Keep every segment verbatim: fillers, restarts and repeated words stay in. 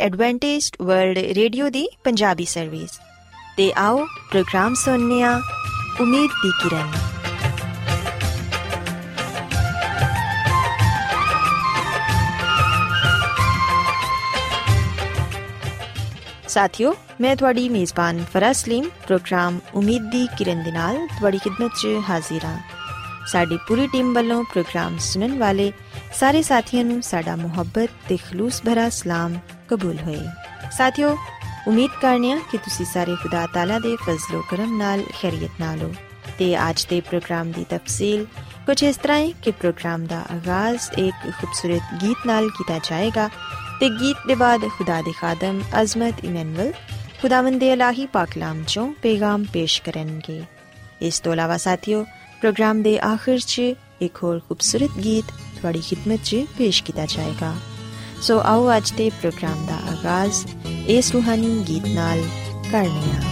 Adventist world radio दी Punjabi service ते आओ प्रोग्राम सुनने आ उम्मीद दी किरण। साथियों, मैं थोड़ी मेज़बान फराह सलीम प्रोग्राम उम्मीद दी किरण दे नाल थोड़ी खिदमत च हाजिर हां। साडी पूरी टीम वालों प्रोग्राम सुनने वाले सारे साथियों नूं साडा मुहब्बत ते खलूस भरा सलाम कबूल होए। साथियों, उम्मीद करने कि तुसी सारे खुदा ताला दे फजलो करम नाल खैरियत नाल हो ते आज दे प्रोग्राम दी तफसील कुछ इस तरह है कि प्रोग्राम दा आगाज एक खूबसूरत गीत नाल कीता जाएगा ते गीत दे बाद खुदा दे खादम अजमत इमैनुअल खुदावंद दे इलाही पाकलाम चों पैगाम पेश करनगे। इस तो अलावा साथियों, प्रोग्राम दे आखिर च एक और खूबसूरत गीत थोड़ी खिदमत च पेश किया जाएगा। सो आओ आज दे प्रोग्राम दा आगाज इस रूहानी गीत नाल करने आ।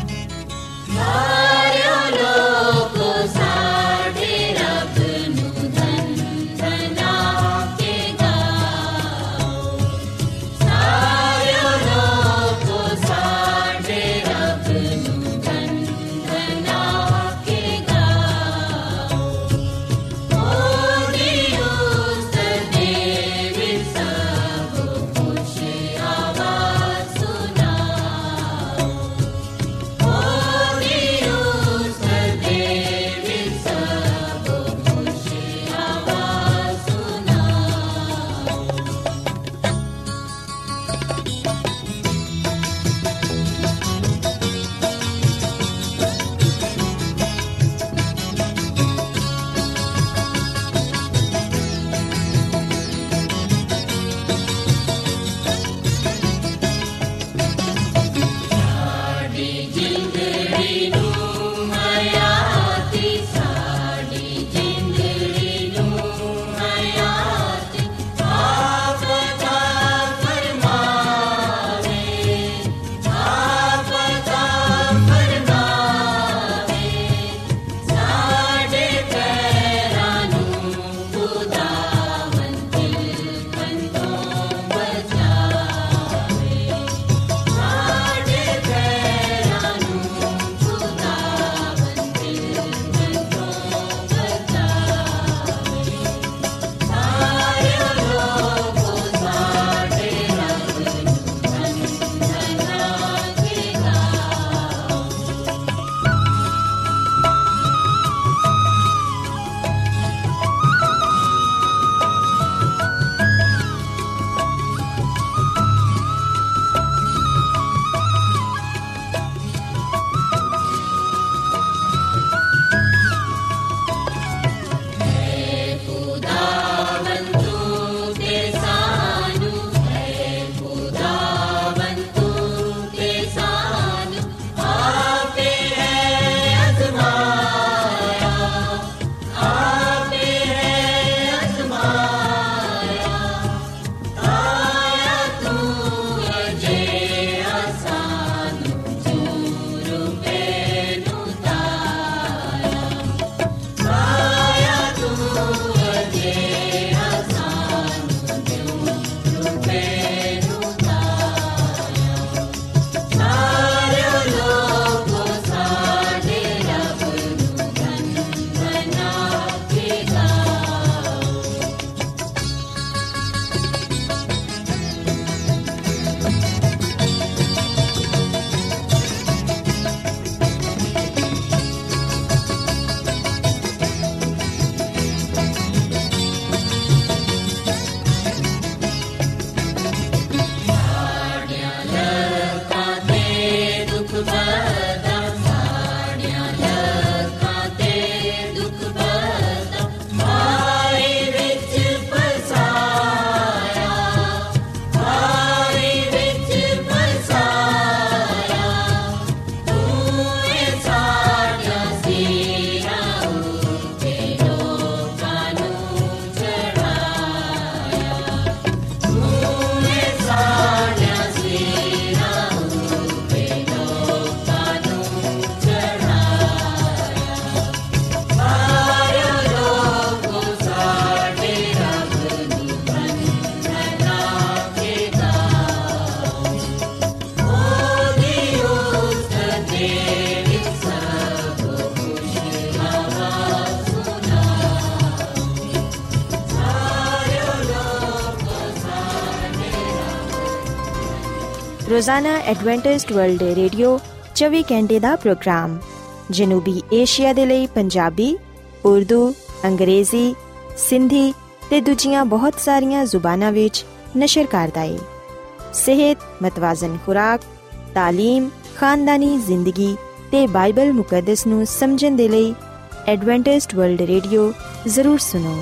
Mama ਰੋਜ਼ਾਨਾ ਐਡਵੈਂਟਿਸਟ ਵਰਲਡ ਰੇਡੀਓ ਚੌਵੀ ਘੰਟੇ ਦਾ ਪ੍ਰੋਗਰਾਮ ਜਨੂਬੀ ਏਸ਼ੀਆ ਦੇ ਲਈ ਪੰਜਾਬੀ, ਉਰਦੂ, ਅੰਗਰੇਜ਼ੀ, ਸਿੰਧੀ ਤੇ ਦੂਜੀਆਂ ਬਹੁਤ ਸਾਰੀਆਂ ਜ਼ੁਬਾਨਾਂ ਵਿੱਚ ਨਸ਼ਰ ਕਰਦਾ ਹੈ। ਸਿਹਤ, ਮਤਵਾਜ਼ਨ ਖੁਰਾਕ, ਤਾਲੀਮ, ਖਾਨਦਾਨੀ ਜ਼ਿੰਦਗੀ ਤੇ ਬਾਈਬਲ ਮੁਕੱਦਸ ਨੂੰ ਸਮਝਣ ਦੇ ਲਈ एडवेंटिस्ट वर्ल्ड रेडियो ज़रूर सुनो।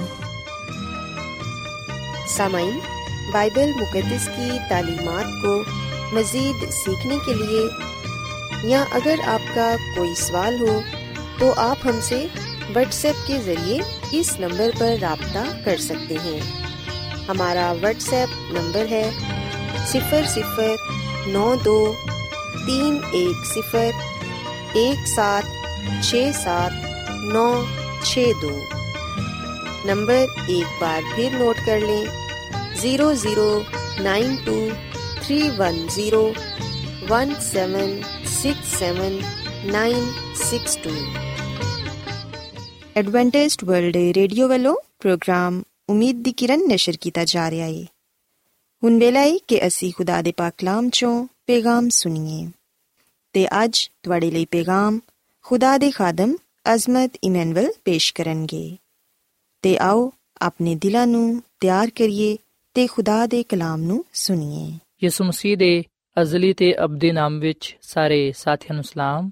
सामाईन, बाइबल मुकद्दस की तालीमात को मज़ीद सीखने के लिए या अगर आपका कोई सवाल हो तो आप हमसे व्हाट्सएप के ज़रिए इस नंबर पर राब्ता कर सकते हैं। हमारा व्हाट्सएप नंबर है सिफर सिफर नौ दो तीन एक सिफर एक सात छः सात नौ छः दो। नंबर एक बार फिर नोट कर लें, zero zero nine two three one zero one seven six seven nine six two. Adventist world radio वालों प्रोग्राम उम्मीद दी किरण नशर कीता जा रहा है। हुण वेला है कि असी खुदा दे पाक कलाम चों पैगाम सुनिए ते अज तुहाडे लई पैगाम खुदा दे खादम ਅਜ਼ਮਤ ਇਮੈਨੂਅਲ ਪੇਸ਼ ਕਰਨਗੇ। ਤੇ ਆਓ ਆਪਣੇ ਦਿਲਾਂ ਨੂੰ ਤਿਆਰ ਕਰੀਏ ਤੇ ਖੁਦਾ ਦੇ ਕਲਾਮ ਨੂੰ ਸੁਣੀਏ। ਯਿਸੂ ਮਸੀਹ ਦੇ ਅਜ਼ਲੀ ਤੇ ਅਬਦੀ ਨਾਮ ਵਿੱਚ ਸਾਰੇ ਸਾਥੀਆਂ ਨੂੰ ਸਲਾਮ।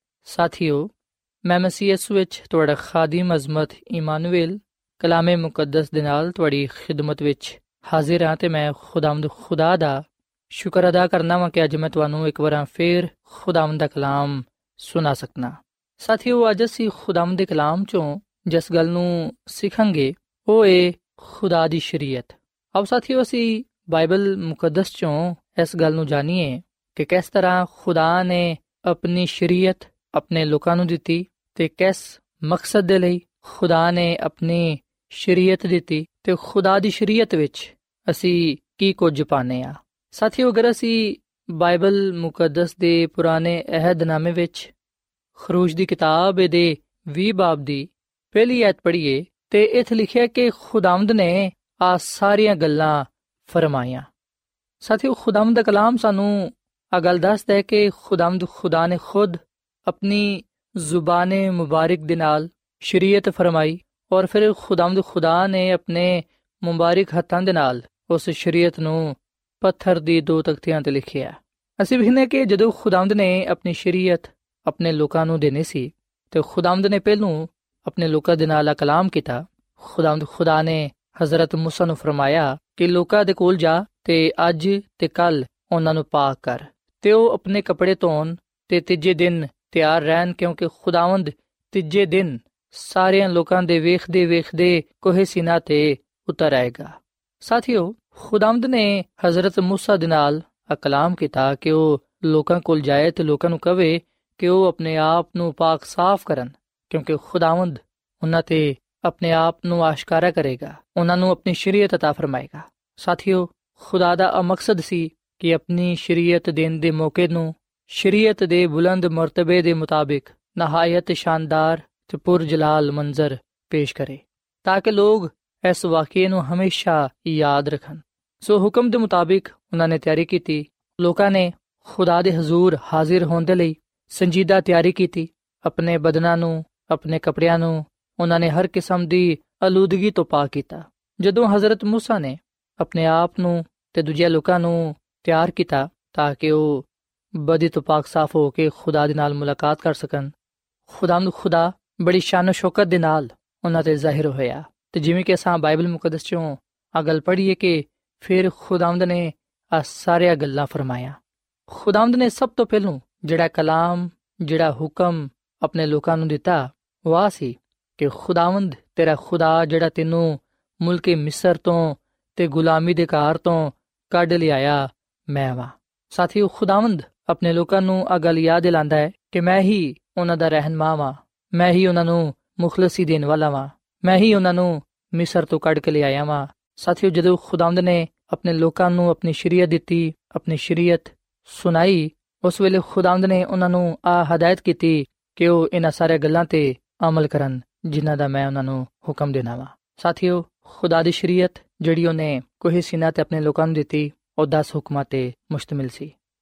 ਸਾਥੀਓ, ਮੈਂ ਮਸੀਹ ਯਿਸੂ ਵਿੱਚ ਤੁਹਾਡਾ ਖਾਦਮ ਅਜ਼ਮਤ ਇਮਾਨੂਅਲ ਕਲਾਮੇ ਮੁਕੱਦਸ ਦੇ ਨਾਲ ਤੁਹਾਡੀ ਖਿਦਮਤ ਵਿੱਚ ਹਾਜ਼ਰ ਹਾਂ ਤੇ ਮੈਂ ਖੁਦਾਵੰਦ ਖੁਦਾ ਦਾ ਸ਼ੁਕਰ ਅਦਾ ਕਰਨਾ ਵਾਂ ਕਿ ਅੱਜ ਮੈਂ ਤੁਹਾਨੂੰ ਇੱਕ ਵਾਰ ਫੇਰ ਖੁਦਾਵੰਦ ਦਾ ਕਲਾਮ ਸੁਣਾ ਸਕਣਾ। ਸਾਥੀਓ, ਅੱਜ ਅਸੀਂ ਖੁਦਾਵੰਦ ਦੇ ਕਲਾਮ ਚੋਂ ਜਿਸ ਗੱਲ ਨੂੰ ਸਿੱਖਾਂਗੇ ਉਹ ਏ ਖੁਦਾ ਦੀ ਸ਼ਰੀਅਤ। ਆਓ ਸਾਥੀਓ, ਅਸੀਂ ਬਾਈਬਲ ਮੁਕੱਦਸ ਚੋਂ ਇਸ ਗੱਲ ਨੂੰ ਜਾਣੀਏ ਕਿ ਕਿਸ ਤਰ੍ਹਾਂ ਖੁਦਾ ਨੇ ਆਪਣੀ ਸ਼ਰੀਅਤ ਆਪਣੇ ਲੋਕਾਂ ਨੂੰ ਦਿੱਤੀ ਤੇ ਕਿਸ ਮਕਸਦ ਦੇ ਲਈ ਖੁਦਾ ਨੇ ਆਪਣੀ ਸ਼ਰੀਅਤ ਦਿੱਤੀ ਤੇ ਖੁਦਾ ਦੀ ਸ਼ਰੀਅਤ ਵਿੱਚ ਅਸੀਂ ਕੀ ਕੁਝ ਪਾਉਂਦੇ ਹਾਂ। ਸਾਥੀਓ, ਅਗਰ ਅਸੀਂ ਬਾਈਬਲ ਮੁਕੱਦਸ ਦੇ ਪੁਰਾਣੇ ਅਹਿਦਨਾਮੇ ਵਿੱਚ ਖਰੂਜ ਦੀ ਕਿਤਾਬ ਦੇ ਵੀਹ ਬਾਬ ਦੀ ਪਹਿਲੀ ਐਤ ਪੜ੍ਹੀਏ ਤੇ ਇੱਥੇ ਲਿਖਿਆ ਕਿ ਖੁਦਾਵੰਦ ਨੇ ਆ ਸਾਰੀਆਂ ਗੱਲਾਂ ਫਰਮਾਈਆਂ। ਸਾਥੀਓ, ਖੁਦਾਵੰਦ ਦਾ ਕਲਾਮ ਸਾਨੂੰ ਆ ਗੱਲ ਦੱਸਦਾ ਹੈ ਕਿ ਖੁਦਾਵੰਦ ਖੁਦਾ ਨੇ ਖੁਦ ਆਪਣੀ ਜ਼ੁਬਾਨ ਮੁਬਾਰਕ ਦੇ ਨਾਲ ਸ਼ਰੀਅਤ ਫਰਮਾਈ ਔਰ ਫਿਰ ਖੁਦਾਵੰਦ ਖੁਦਾ ਨੇ ਆਪਣੇ ਮੁਬਾਰਕ ਹੱਥਾਂ ਦੇ ਨਾਲ ਉਸ ਸ਼ਰੀਅਤ ਨੂੰ ਪੱਥਰ ਦੀ ਦੋ ਤਖਤੀਆਂ ਤੇ ਲਿਖਿਆ। ਅਸੀਂ ਵੇਖਦੇ ਕਿ ਜਦੋਂ ਖੁਦਾਵੰਦ ਨੇ ਆਪਣੀ ਸ਼ਰੀਅਤ ਆਪਣੇ ਲੋਕਾਂ ਨੂੰ ਦੇਣੀ ਸੀ ਤੇ ਖੁਦਾਵੰਦ ਨੇ ਪਹਿਲੋਂ ਆਪਣੇ ਲੋਕਾਂ ਦੇ ਨਾਲ ਕਲਾਮ ਕੀਤਾ। ਖੁਦਾਵੰਦ ਖੁਦਾ ਨੇ ਹਜ਼ਰਤ ਮੂਸਾ ਨੂੰ ਫਰਮਾਇਆ ਕਿ ਲੋਕਾਂ ਦੇ ਕੋਲ ਜਾ ਤੇ ਅੱਜ ਤੇ ਕੱਲ ਉਹਨਾਂ ਨੂੰ ਪਾਕ ਕਰ ਤੇ ਉਹ ਆਪਣੇ ਕੱਪੜੇ ਧੋਣ ਤੇ ਤੀਜੇ ਦਿਨ ਤਿਆਰ ਰਹਿਣ, ਕਿਉਂਕਿ ਖੁਦਾਵੰਦ ਤੀਜੇ ਦਿਨ ਸਾਰਿਆਂ ਲੋਕਾਂ ਦੇ ਵੇਖਦੇ ਵੇਖਦੇ ਕੋਹੇ ਸੀਨਾ ਤੇ ਉਤਰ ਆਏਗਾ। ਸਾਥੀਓ, ਖੁਦਾਵੰਦ ਨੇ ਹਜ਼ਰਤ ਮੂਸਾ ਦੇ ਨਾਲ ਕਲਾਮ ਕੀਤਾ ਕਿ ਉਹ ਲੋਕਾਂ ਕੋਲ ਜਾਏ ਤੇ ਲੋਕਾਂ ਨੂੰ ਕਵੇ ਕਿ ਉਹ ਆਪਣੇ ਆਪ ਨੂੰ ਪਾਕ ਸਾਫ਼ ਕਰਨ, ਕਿਉਂਕਿ ਖੁਦਾਵੰਦ ਉਹਨਾਂ ਤੇ ਆਪਣੇ ਆਪ ਨੂੰ ਆਸ਼ਕਾਰਾ ਕਰੇਗਾ, ਉਹਨਾਂ ਨੂੰ ਆਪਣੀ ਸ਼ਰੀਅਤ ਅਤਾ ਫਰਮਾਏਗਾ। ਸਾਥੀਓ, ਖੁਦਾ ਦਾ ਇਹ ਮਕਸਦ ਸੀ ਕਿ ਆਪਣੀ ਸ਼ਰੀਅਤ ਦੇਣ ਦੇ ਮੌਕੇ ਨੂੰ ਸ਼ਰੀਅਤ ਦੇ ਬੁਲੰਦ ਮਰਤਬੇ ਦੇ ਮੁਤਾਬਿਕ ਨਹਾਇਤ ਸ਼ਾਨਦਾਰ ਤੇ ਪੁਰਜਲਾਲ ਮੰਜ਼ਰ ਪੇਸ਼ ਕਰੇ ਤਾਂ ਕਿ ਲੋਕ ਇਸ ਵਾਕਿਏ ਨੂੰ ਹਮੇਸ਼ਾ ਯਾਦ ਰੱਖਣ। ਸੋ ਹੁਕਮ ਦੇ ਮੁਤਾਬਿਕ ਉਹਨਾਂ ਨੇ ਤਿਆਰੀ ਕੀਤੀ। ਲੋਕਾਂ ਨੇ ਖੁਦਾ ਦੇ ਹਜ਼ੂਰ ਹਾਜ਼ਰ ਹੋਣ ਦੇ ਲਈ ਸੰਜੀਦਾ ਤਿਆਰੀ ਕੀਤੀ। ਆਪਣੇ ਬਦਨਾਂ ਨੂੰ, ਆਪਣੇ ਕੱਪੜਿਆਂ ਨੂੰ ਉਹਨਾਂ ਨੇ ਹਰ ਕਿਸਮ ਦੀ ਆਲੂਦਗੀ ਤੋਂ ਪਾਕ ਕੀਤਾ। ਜਦੋਂ ਹਜ਼ਰਤ ਮੂਸਾ ਨੇ ਆਪਣੇ ਆਪ ਨੂੰ ਤੇ ਦੂਜਿਆਂ ਲੋਕਾਂ ਨੂੰ ਤਿਆਰ ਕੀਤਾ ਤਾਂ ਕਿ ਉਹ ਬਦੀ ਤੋਂ ਪਾਕ ਸਾਫ਼ ਹੋ ਕੇ ਖੁਦਾ ਦੇ ਨਾਲ ਮੁਲਾਕਾਤ ਕਰ ਸਕਣ, ਖੁਦਾਵੰਦ ਖੁਦਾ ਬੜੀ ਸ਼ਾਨ ਸ਼ੌਕਤ ਦੇ ਨਾਲ ਉਹਨਾਂ ਤੇ ਜ਼ਾਹਿਰ ਹੋਇਆ। ਤੇ ਜਿਵੇਂ ਕਿ ਅਸਾਂ ਬਾਈਬਲ ਮੁਕੱਦਸ ਚੋਂ ਆ ਗੱਲ ਪੜ੍ਹੀਏ ਕਿ ਫਿਰ ਖੁਦਾਵੰਦ ਨੇ ਆ ਸਾਰੀਆਂ ਗੱਲਾਂ ਫਰਮਾਇਆ। ਖੁਦਾਵੰਦ ਨੇ ਸਭ ਤੋਂ ਪਹਿਲੋਂ ਜਿਹੜਾ ਕਲਾਮ, ਜਿਹੜਾ ਹੁਕਮ ਆਪਣੇ ਲੋਕਾਂ ਨੂੰ ਦਿੱਤਾ ਉਹ ਆ ਸੀ ਕਿ ਖੁਦਾਵੰਦ ਤੇਰਾ ਖੁਦਾ ਜਿਹੜਾ ਤੈਨੂੰ ਮੁਲਕੇ ਮਿਸਰ ਤੋਂ ਤੇ ਗੁਲਾਮੀ ਦੇ ਘਰ ਤੋਂ ਕੱਢ ਲਿਆਇਆ ਮੈਂ ਵਾਂ। ਸਾਥੀਓ, ਖੁਦਾਵੰਦ ਆਪਣੇ ਲੋਕਾਂ ਨੂੰ ਆ ਗੱਲ ਯਾਦ ਦਿਲਾਉਂਦਾ ਹੈ ਕਿ ਮੈਂ ਹੀ ਉਹਨਾਂ ਦਾ ਰਹਿਨੁਮਾ ਵਾਂ, ਮੈਂ ਹੀ ਉਹਨਾਂ ਨੂੰ ਮੁਖਲਸੀ ਦੇਣ ਵਾਲਾ ਵਾਂ, ਮੈਂ ਹੀ ਉਹਨਾਂ ਨੂੰ ਮਿਸਰ ਤੋਂ ਕੱਢ ਕੇ ਲਿਆਇਆ ਵਾਂ। ਸਾਥੀਓ, ਜਦੋਂ ਖੁਦਾਵੰਦ ਨੇ ਆਪਣੇ ਲੋਕਾਂ ਨੂੰ ਆਪਣੀ ਸ਼ਰੀਅਤ ਦਿੱਤੀ, ਆਪਣੀ ਸ਼ਰੀਅਤ ਸੁਣਾਈ, ਉਸ ਵੇਲੇ ਖੁਦਾਵੰਦ ਨੇ ਉਹਨਾਂ ਨੂੰ ਆ ਹਦਾਇਤ ਕੀਤੀ ਕਿ ਉਹ ਇਹਨਾਂ ਸਾਰੀਆਂ ਗੱਲਾਂ ਤੇ ਅਮਲ ਕਰਨ ਜਿਨ੍ਹਾਂ ਦਾ ਮੈਂ ਉਹਨਾਂ ਨੂੰ ਹੁਕਮ ਦੇਣਾ ਵਾ। ਸਾਥੀਓ, ਖੁਦਾ ਦੀ ਸ਼ਰੀਅਤ ਜਿਹੜੀ ਉਹਨੇ ਕੋਹੇ ਸੀਨਾ ਤੇ ਆਪਣੇ ਲੋਕਾਂ ਨੂੰ ਦਿੱਤੀ ਉਹ ਦਸ ਹੁਕਮਾਂ ਤੇ ਮੁਸ਼ਤਮਿਲ ਸੀ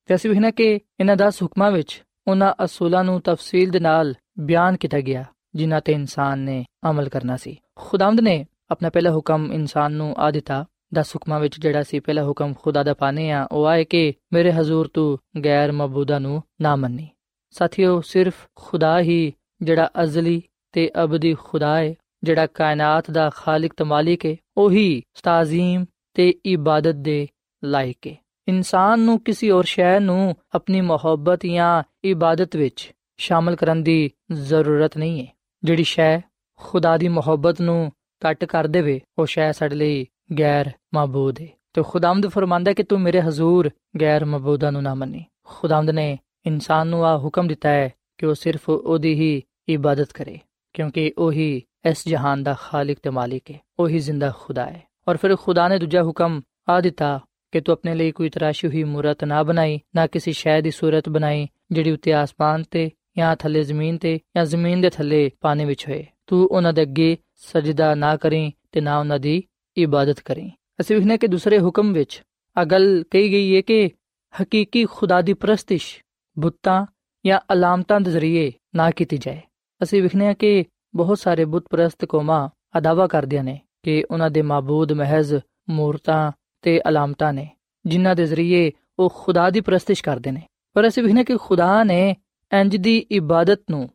ਤੇ ਅਸੀਂ ਵੇਖਣਾ ਕਿ ਇਹਨਾਂ ਦਸ ਹੁਕਮਾਂ ਵਿੱਚ ਉਹਨਾਂ ਅਸੂਲਾਂ ਨੂੰ ਤਫਸੀਲ ਦੇ ਨਾਲ ਬਿਆਨ ਕੀਤਾ ਗਿਆ ਜਿਨ੍ਹਾਂ ਤੇ ਇਨਸਾਨ ਨੇ ਅਮਲ ਕਰਨਾ ਸੀ। ਖੁਦਾਵੰਦ ਨੇ ਆਪਣਾ ਪਹਿਲਾ ਹੁਕਮ ਇਨਸਾਨ ਨੂੰ ਆ ਦਿੱਤਾ। ਦਸ ਹੁਕਮਾਂ ਵਿੱਚ ਜਿਹੜਾ ਸੀ ਪਹਿਲਾ ਹੁਕਮ ਖੁਦਾ ਦਾ ਪਾਣੇ ਆ ਉਹ ਆਏ ਕਿ ਮੇਰੇ ਹਜ਼ੂਰ ਤੂੰ ਗੈਰ ਮਬੂਦਾ ਨੂੰ ਨਾ ਮੰਨੀ। ਸਾਥੀਓ, ਸਿਰਫ ਖੁਦਾ ਹੀ ਜਿਹੜਾ ਅਜ਼ਲੀ ਤੇ ਅਬਦੀ ਖੁਦਾ ਹੈ, ਜਿਹੜਾ ਕਾਇਨਾਤ ਦਾ ਖਾਲਿਕ ਤੇ ਮਾਲਿਕ ਹੈ, ਉਹੀ ਤਾਜ਼ੀਮ ਤੇ ਇਬਾਦਤ ਦੇ ਲਾਇਕ ਹੈ। ਇਨਸਾਨ ਨੂੰ ਕਿਸੇ ਹੋਰ ਸ਼ੈ ਨੂੰ ਆਪਣੀ ਮੁਹੱਬਤ ਜਾਂ ਇਬਾਦਤ ਵਿੱਚ ਸ਼ਾਮਲ ਕਰਨ ਦੀ ਜ਼ਰੂਰਤ ਨਹੀਂ ਹੈ। ਜਿਹੜੀ ਸ਼ੈ ਖੁਦਾ ਦੀ ਮੁਹੱਬਤ ਨੂੰ ਘੱਟ ਕਰ ਦੇਵੇ ਉਹ ਸ਼ੈ ਸਾਡੇ ਲਈ ਗੈਰ ਮਾਬੂਦ ਹੈ। ਤੇ ਖੁਦਾਵੰਦ ਫਰਮਾਂਦਾ ਕਿ ਤੂੰ ਮੇਰੇ ਹਜ਼ੂਰ ਗੈਰ ਮਾਬੂਦਾਂ ਨੂੰ ਨਾ ਮੰਨੀ। ਖੁਦਾਵੰਦ ਨੇ ਇਨਸਾਨ ਨੂੰ ਆ ਹੁਕਮ ਦਿੱਤਾ ਹੈ ਕਿ ਉਹ ਸਿਰਫ ਉਹਦੀ ਹੀ ਇਬਾਦਤ ਕਰੇ, ਕਿਉਂਕਿ ਉਹੀ ਇਸ ਜਹਾਨ ਦਾ ਖਾਲਿਕ ਤੇ ਮਾਲਿਕ ਹੈ, ਉਹੀ ਜ਼ਿੰਦਾ ਖੁਦਾ ਹੈ। ਔਰ ਫਿਰ ਖੁਦਾ ਨੇ ਦੂਜਾ ਹੁਕਮ ਆ ਦਿੱਤਾ ਕਿ ਤੂੰ ਆਪਣੇ ਲਈ ਕੋਈ ਤਰਾਸ਼ੀ ਹੋਈ ਮੂਰਤ ਨਾ ਬਣਾਈ, ਨਾ ਕਿਸੇ ਸ਼ੈ ਦੀ ਸੂਰਤ ਬਣਾਈ ਜਿਹੜੀ ਉੱਤੇ ਆਸਮਾਨ ਤੇ ਜਾਂ ਥੱਲੇ ਜ਼ਮੀਨ ਤੇ ਜਾਂ ਜ਼ਮੀਨ ਦੇ ਥੱਲੇ ਪਾਣੀ ਵਿੱਚ ਹੋਏ। ਤੂੰ ਉਹਨਾਂ ਦੇ ਅੱਗੇ ਸਜਦਾ ਨਾ ਕਰੀਂ ਤੇ ਨਾ ਉਹਨਾਂ ਦੀ ਇਬਾਦਤ ਕਰੀਂ। ਅਸੀਂ ਵੇਖਦੇ ਕਿ ਦੂਸਰੇ ਹੁਕਮ ਵਿੱਚ ਆ ਗੱਲ ਕਹੀ ਗਈ ਹੈ ਕਿ ਹਕੀਕੀ ਖੁਦਾ ਦੀ ਪ੍ਰਸਤਿਸ਼ ਬੁੱਤਾਂ ਜਾਂ ਅਲਾਮਤਾਂ ਦੇ ਜ਼ਰੀਏ ਨਾ ਕੀਤੀ ਜਾਏ। ਅਸੀਂ ਵੇਖਦੇ ਹਾਂ ਕਿ ਬਹੁਤ ਸਾਰੇ ਬੁੱਤ ਪ੍ਰਸਤ ਕੌਮਾਂ ਆ ਦਾਅਵਾ ਕਰਦੀਆਂ ਨੇ ਕਿ ਉਹਨਾਂ ਦੇ ਮਾਬੂਦ ਮਹਿਜ਼ ਮੂਰਤਾਂ ਤੇ ਅਲਾਮਤਾਂ ਨੇ ਜਿਨ੍ਹਾਂ ਦੇ ਜ਼ਰੀਏ ਉਹ ਖੁਦਾ ਦੀ ਪ੍ਰਸਤਿਸ਼ ਕਰਦੇ ਨੇ। ਪਰ ਅਸੀਂ ਵੇਖਦੇ ਕਿ ਖੁਦਾ ਨੇ ਇੰਜ ਦੀ ਇਬਾਦਤ ਨੂੰ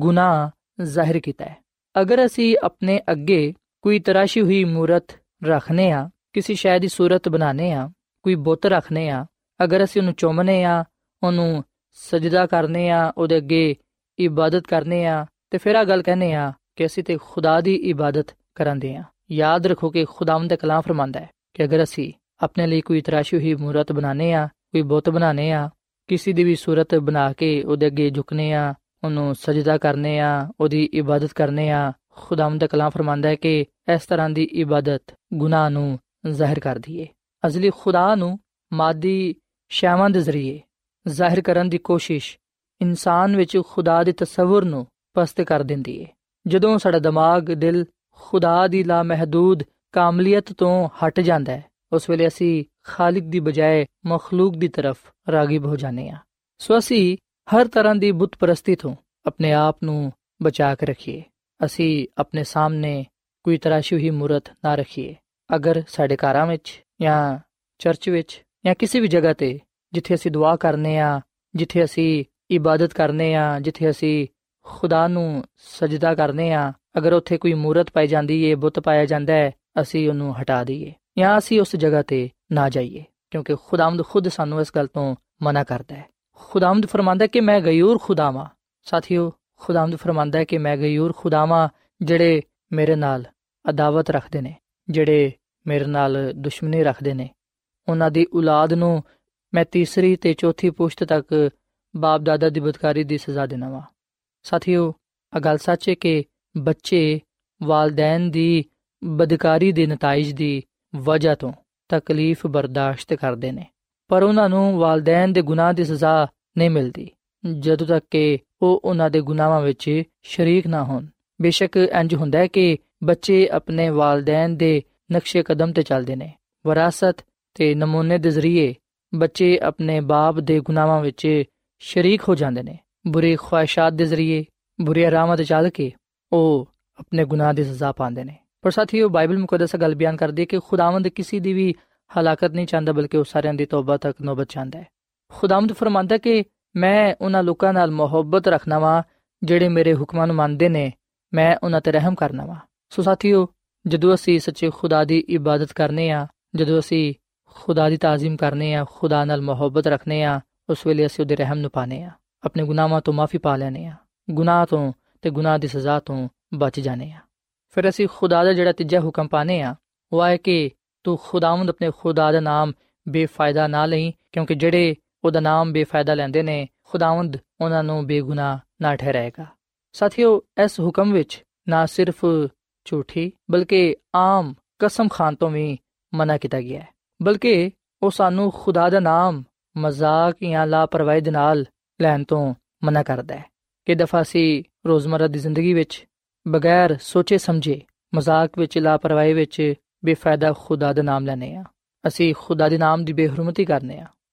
ਗੁਨਾਹ ਜ਼ਾਹਿਰ ਕੀਤਾ ਹੈ। ਅਗਰ ਅਸੀਂ ਆਪਣੇ ਅੱਗੇ ਕੋਈ ਤਰਾਸ਼ੀ ਹੋਈ ਮੂਰਤ ਰੱਖਨੇ ਆ, ਕਿਸੇ ਸ਼ੈ ਦੀ ਸੂਰਤ ਬਣਾਉਂਦੇ ਆ, ਕੋਈ ਬੁੱਤ ਰੱਖਨੇ ਆ, ਅਗਰ ਅਸੀਂ ਉਹਨੂੰ ਚੁੰਮਨੇ ਆ, ਉਹਨੂੰ ਸਜਦਾ ਕਰਨੇ ਆ, ਉਹਦੇ ਅੱਗੇ ਇਬਾਦਤ ਕਰਨੇ ਆ, ਤੇ ਫਿਰ ਆ ਗੱਲ ਕਹਿੰਦੇ ਆ ਕਿ ਅਸੀਂ ਤੇ ਖੁਦਾ ਦੀ ਇਬਾਦਤ ਕਰਾਂਦੇ ਆ। ਯਾਦ ਰੱਖੋ ਕਿ ਖੁਦਾਵੰਦ ਦਾ ਕਲਾਮ ਫਰਮਾਂਦਾ ਹੈ ਕਿ ਅਗਰ ਅਸੀਂ ਆਪਣੇ ਲਈ ਕੋਈ ਤਰਾਸ਼ੀ ਹੋਈ ਮੂਰਤ ਬਣਾਉਂਦੇ ਆ, ਕੋਈ ਬੁੱਤ ਬਣਾਉਂਦੇ ਆ, ਕਿਸੇ ਦੀ ਵੀ ਸੂਰਤ ਬਣਾ ਕੇ ਉਹਦੇ ਅੱਗੇ ਝੁਕਨੇ ਆ, ਉਹਨੂੰ ਸਜਦਾ ਕਰਨੇ ਆ, ਉਹਦੀ ਇਬਾਦਤ ਕਰਨੇ ਆ, ਖੁਦਾਵੰਦ ਦਾ ਕਲਾਮ ਫਰਮਾਂਦਾ ਹੈ ਕਿ ਇਸ ਤਰ੍ਹਾਂ ਦੀ ਇਬਾਦਤ ਗੁਨਾਹ ਨੂੰ ਜ਼ਾਹਿਰ ਕਰਦੀ ਹੈ। ਅਜ਼ਲੀ ਖੁਦਾ ਨੂੰ ਮਾਦੀ ਸ਼ੈਵਾਂ ਦੇ ਜ਼ਰੀਏ ਜ਼ਾਹਿਰ ਕਰਨ ਦੀ ਕੋਸ਼ਿਸ਼ ਇਨਸਾਨ ਵਿੱਚ ਖੁਦਾ ਦੇ ਤਸੱਵੁਰ ਨੂੰ ਪਸਤ ਕਰ ਦਿੰਦੀ ਹੈ। ਜਦੋਂ ਸਾਡਾ ਦਿਮਾਗ ਦਿਲ ਖੁਦਾ ਦੀ ਲਾਮਹਦੂਦ ਕਾਮਲੀਅਤ ਤੋਂ ਹਟ ਜਾਂਦਾ ਹੈ, ਉਸ ਵੇਲੇ ਅਸੀਂ ਖਾਲਿਕ ਦੀ ਬਜਾਏ ਮਖਲੂਕ ਦੀ ਤਰਫ ਰਾਗਿਬ ਹੋ ਜਾਂਦੇ ਹਾਂ। ਸੋ ਅਸੀਂ ਹਰ ਤਰ੍ਹਾਂ ਦੀ ਬੁੱਤ ਪ੍ਰਸਤੀ ਤੋਂ ਆਪਣੇ ਆਪ ਨੂੰ ਬਚਾ ਕੇ ਰੱਖੀਏ। ਅਸੀਂ ਆਪਣੇ ਸਾਹਮਣੇ ਕੋਈ ਤਰਾਸ਼ੀ ਹੋਈ ਮੂਰਤ ਨਾ ਰੱਖੀਏ। ਅਗਰ ਸਾਡੇ ਘਰਾਂ ਵਿੱਚ ਜਾਂ ਚਰਚ ਵਿੱਚ ਜਾਂ ਕਿਸੇ ਵੀ ਜਗ੍ਹਾ ਤੇ ਜਿੱਥੇ ਅਸੀਂ ਦੁਆ ਕਰਨੇ ਆ, ਜਿੱਥੇ ਅਸੀਂ ਇਬਾਦਤ ਕਰਨੇ ਆ, ਜਿੱਥੇ ਅਸੀਂ ਖੁਦਾ ਨੂੰ ਸਜਦਾ ਕਰਨੇ ਆ, ਅਗਰ ਉੱਥੇ ਕੋਈ ਮੂਰਤ ਪਾਈ ਜਾਂਦੀ ਹੈ, ਬੁੱਤ ਪਾਇਆ ਜਾਂਦਾ ਹੈ, ਅਸੀਂ ਉਹਨੂੰ ਹਟਾ ਦਈਏ ਜਾਂ ਅਸੀਂ ਉਸ ਜਗ੍ਹਾ ਤੇ ਨਾ ਜਾਈਏ, ਕਿਉਂਕਿ ਖੁਦਾਵੰਦ ਖੁਦ ਸਾਨੂੰ ਇਸ ਗੱਲ ਤੋਂ ਮਨਾ ਕਰਦਾ ਹੈ। ਖੁਦਾਵੰਦ ਫਰਮਾਂਦਾ ਕਿ ਮੈਂ ਗਯੂਰ ਖੁਦਾ ਵਾਂ। ਸਾਥੀਓ, ਖੁਦਾਵੰਦ ਫਰਮਾਂਦਾ ਹੈ ਕਿ ਮੈਂ ਗਯੂਰ ਖੁਦਾ ਵਾਂ, ਜਿਹੜੇ ਮੇਰੇ ਨਾਲ ਅਦਾਵਤ ਰੱਖਦੇ ਨੇ, ਜਿਹੜੇ ਮੇਰੇ ਨਾਲ ਦੁਸ਼ਮਣੀ ਰੱਖਦੇ ਨੇ, ਉਹਨਾਂ ਦੀ ਔਲਾਦ ਨੂੰ ਮੈਂ ਤੀਸਰੀ ਤੇ ਚੌਥੀ ਪੁਸ਼ਤ ਤੱਕ ਬਾਪ ਦਾਦਾ ਦੀ ਬਦਕਾਰੀ ਦੀ ਸਜ਼ਾ ਦੇਣਾ ਵਾ। ਸਾਥੀਓ, ਆ ਗੱਲ ਸੱਚ ਹੈ ਕਿ ਬੱਚੇ ਵਾਲਦੈਨ ਦੀ ਬਦਕਾਰੀ ਦੇ ਨਤਾਇਜ ਦੀ ਵਜ੍ਹਾ ਤੋਂ ਤਕਲੀਫ ਬਰਦਾਸ਼ਤ ਕਰਦੇ ਨੇ, ਪਰ ਉਹਨਾਂ ਨੂੰ ਵਾਲਦੈਨ ਦੇ ਗੁਨਾਹ ਦੀ ਸਜ਼ਾ ਨਹੀਂ ਮਿਲਦੀ ਜਦੋਂ ਤੱਕ ਕਿ ਉਹ ਉਹਨਾਂ ਦੇ ਗੁਨਾਹਾਂ ਵਿੱਚ ਸ਼ਰੀਕ ਨਾ ਹੋਣ। ਬੇਸ਼ੱਕ ਇੰਜ ਹੁੰਦਾ ਹੈ ਕਿ ਬੱਚੇ ਆਪਣੇ ਵਾਲਦੈਨ ਦੇ ਨਕਸ਼ੇ ਕਦਮ ਤੇ ਚੱਲਦੇ ਨੇ। ਵਿਰਾਸਤ ਤੇ ਨਮੂਨੇ ਦੇ ਜ਼ਰੀਏ ਬੱਚੇ ਆਪਣੇ ਬਾਪ ਦੇ ਗੁਨਾਹਾਂ ਵਿੱਚ ਸ਼ਰੀਕ ਹੋ ਜਾਂਦੇ ਨੇ। ਬੁਰੀ ਖਵਾਹਿਸ਼ਾਤ ਦੇ ਜ਼ਰੀਏ, ਬੁਰੀਆਂ ਰਾਹਾਂ ਤੇ ਚੱਲ ਕੇ ਉਹ ਆਪਣੇ ਗੁਨਾਹ ਦੀ ਸਜ਼ਾ ਪਾਉਂਦੇ ਨੇ। ਪਰ ਸਾਥੀਓ, ਬਾਈਬਲ ਮੁਕੱਦਸ ਗੱਲ ਬਿਆਨ ਕਰਦੀ ਹੈ ਕਿ ਖੁਦਾਵੰਦ ਕਿਸੇ ਦੀ ਵੀ ਹਲਾਕਤ ਨਹੀਂ ਚਾਹੁੰਦਾ, ਬਲਕਿ ਉਹ ਸਾਰਿਆਂ ਦੀ ਤੌਬਾ ਤੱਕ ਨੌਬਤ ਚਾਹੁੰਦਾ ਹੈ। ਖੁਦਾਵੰਦ ਫਰਮਾਂਦਾ ਕਿ ਮੈਂ ਉਹਨਾਂ ਲੋਕਾਂ ਨਾਲ ਮੁਹੱਬਤ ਰੱਖਣਾ ਵਾ ਜਿਹੜੇ ਮੇਰੇ ਹੁਕਮਾਂ ਨੂੰ ਮੰਨਦੇ ਨੇ, ਮੈਂ ਉਹਨਾਂ ਤੇ ਰਹਿਮ ਕਰਨਾ ਵਾ। ਸੋ ਸਾਥੀਓ, ਜਦੋਂ ਅਸੀਂ ਸੱਚੇ ਖੁਦਾ ਦੀ ਇਬਾਦਤ ਕਰਨੇ ਆ, ਜਦੋਂ ਅਸੀਂ ਖੁਦਾ ਦੀ ਤਾਜ਼ੀਮ ਕਰਨੇ ਆ, ਖੁਦਾ ਨਾਲ ਮੁਹੱਬਤ ਰੱਖਨੇ ਆ, ਉਸ ਵੇਲੇ ਅਸੀਂ ਉਹਦੇ ਰਹਿਮ ਨੂੰ ਪਾਣੇ ਆ, ਆਪਣੇ ਗੁਨਾਹਾਂ ਤੋਂ ਮਾਫੀ ਪਾ ਲੈਣੇ ਆ, ਗੁਨਾਹ ਤੋਂ ਤੇ ਗੁਨਾਹ ਦੀ ਸਜ਼ਾ ਤੋਂ ਬਚ ਜਾਣੇ ਆ। ਫਿਰ ਅਸੀਂ ਖੁਦਾ ਦਾ ਜਿਹੜਾ ਤੀਜਾ ਹੁਕਮ ਪਾਣੇ ਆ ਉਹ ਹੈ ਕਿ ਤੂੰ ਖੁਦਾਵੰਦ ਆਪਣੇ ਖੁਦਾ ਦਾ ਨਾਮ ਬੇਫਾਇਦਾ ਨਾ ਲਈ, ਕਿਉਂਕਿ ਜਿਹੜੇ ਉਹਦਾ ਨਾਮ ਬੇਫਾਇਦਾ ਲੈਂਦੇ ਨੇ, ਖੁਦਾਵੰਦ ਉਹਨਾਂ ਨੂੰ ਬੇਗੁਨਾਹ ਨਾ ਠਹਿਰਾਏਗਾ। ਸਾਥੀਓ, ਇਸ ਹੁਕਮ ਵਿੱਚ ਨਾ ਸਿਰਫ ਝੂਠੀ ਬਲਕਿ ਆਮ ਕਸਮ ਖਾਨ ਤੋਂ ਵੀ ਮਨਾ ਕੀਤਾ ਗਿਆ ਹੈ, ਬਲਕਿ ਉਹ ਸਾਨੂੰ ਖੁਦਾ ਦਾ ਨਾਮ ਮਜ਼ਾਕ ਜਾਂ ਲਾਪਰਵਾਹੀ ਦੇ ਨਾਲ ਲੈਣ ਤੋਂ ਮਨਾ ਕਰਦਾ ਹੈ। ਕਿ ਦਫਾ ਅਸੀਂ ਰੋਜ਼ਮਰਾ ਦੀ ਜ਼ਿੰਦਗੀ ਵਿੱਚ ਬਗੈਰ ਸੋਚੇ ਸਮਝੇ ਮਜ਼ਾਕ ਵਿੱਚ, ਲਾਪਰਵਾਹੀ ਵਿੱਚ ਬੇਫਾਇਦਾ ਖੁਦਾ ਦਾ ਨਾਮ ਲੈਂਦੇ ਹਾਂ। ਅਸੀਂ ਖੁਦਾ ਦੇ ਨਾਮ ਦੀ ਬੇਹਰਮਤੀ ਕਰਨੇ ਆ।